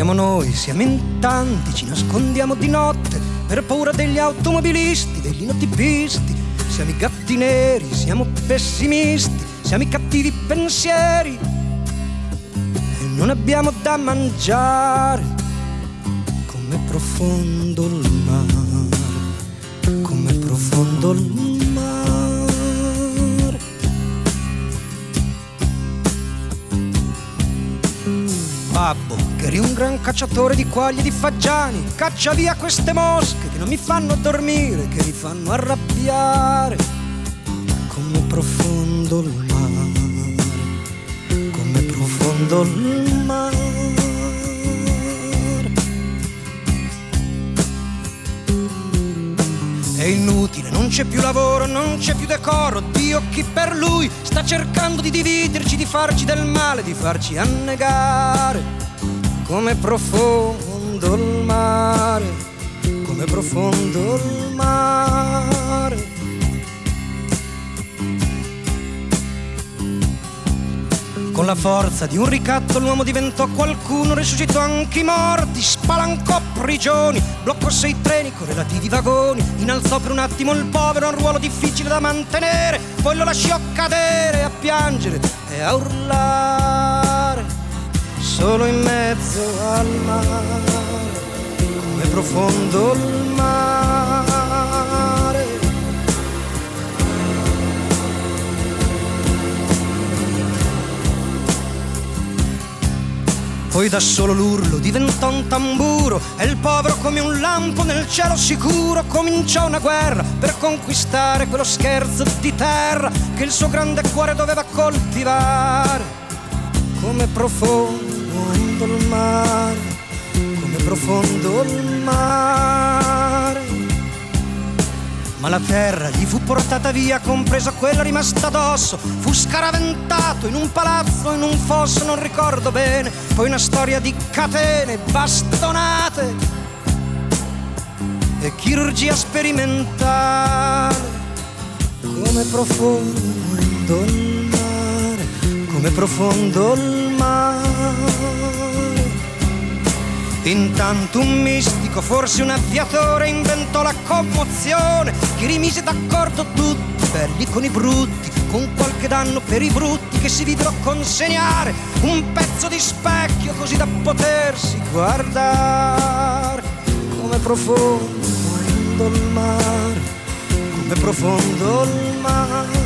Siamo noi, siamo in tanti, ci nascondiamo di notte per paura degli automobilisti, degli notipisti. Siamo i gatti neri, siamo pessimisti, siamo i cattivi pensieri e non abbiamo da mangiare. Com'è profondo il mare, com'è profondo il mare. Babbo, che eri un gran cacciatore di quaglie e di fagiani, caccia via queste mosche che non mi fanno dormire, che mi fanno arrabbiare. Com'è profondo il mare, com'è profondo il mare. È inutile, non c'è più lavoro, non c'è più decoro. Dio, chi per lui sta cercando di dividerci, di farci del male, di farci annegare. Com'è profondo il mare, com'è profondo il mare. Con la forza di un ricatto l'uomo diventò qualcuno, risuscitò anche i morti, spalancò prigioni, bloccò 6 treni con relativi vagoni, innalzò per un attimo il povero a un ruolo difficile da mantenere, poi lo lasciò cadere a piangere e a urlare, solo in mezzo al mare. Com'è profondo il mare. Poi da solo l'urlo diventò un tamburo e il povero come un lampo nel cielo sicuro cominciò una guerra per conquistare quello scherzo di terra che il suo grande cuore doveva coltivare. Com'è profondo il mare, com'è profondo il mare. Ma la terra gli fu portata via, compresa quella rimasta addosso. Fu scaraventato in un palazzo, in un fosso, non ricordo bene. Poi una storia di catene, bastonate e chirurgia sperimentale. Com'è profondo il mare, com'è profondo il mare. Intanto un mistico, forse un aviatore, inventò la commozione che rimise d'accordo tutti, belli con i brutti, con qualche danno per i brutti che si videro consegnare un pezzo di specchio così da potersi guardare. Com'è profondo il mare, com'è profondo il mare.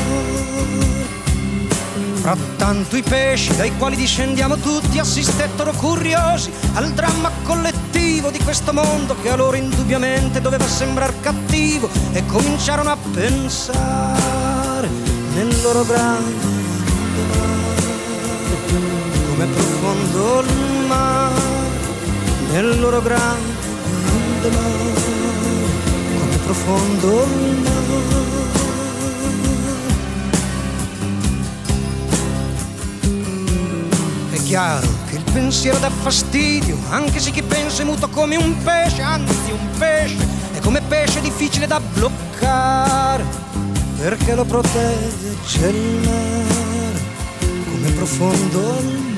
Frattanto i pesci dai quali discendiamo tutti assistettero curiosi al dramma collettivo di questo mondo che a loro indubbiamente doveva sembrar cattivo e cominciarono a pensare nel loro grande mare. Com'è profondo il mare, nel loro grande mare. Com'è profondo il mare. È chiaro che il pensiero dà fastidio, anche se chi pensa è muto come un pesce, anzi un pesce è come pesce difficile da bloccare, perché lo protegge il mare, come profondo il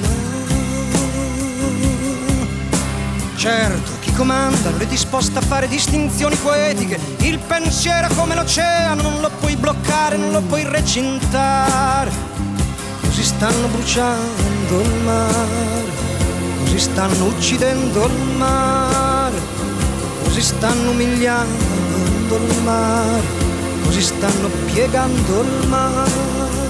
mare. Certo, chi comanda non è disposto a fare distinzioni poetiche, il pensiero è come l'oceano, non lo puoi bloccare, non lo puoi recintare. Così stanno bruciando il mare, così stanno uccidendo il mare, così stanno umiliando il mare, così stanno piegando il mare.